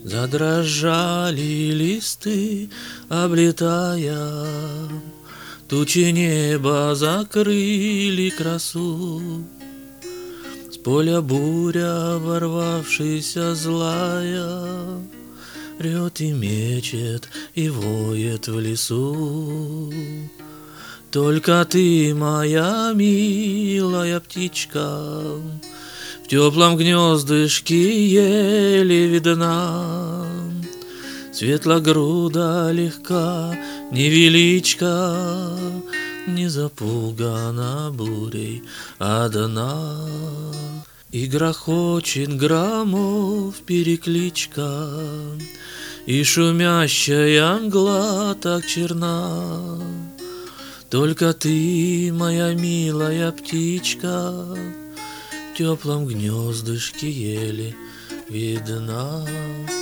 Задрожали листы, облетая, тучи неба закрыли красу. С поля буря, ворвавшаяся злая, рет и мечет, и воет в лесу. Только ты, моя милая птичка, в теплом гнездышке еле видна. Светлогруда легка, невеличка, не запугана бурей одна. И грохочет громов перекличка, и шумящая мгла так черна. Только ты, моя милая птичка, в теплом гнездышке еле видна.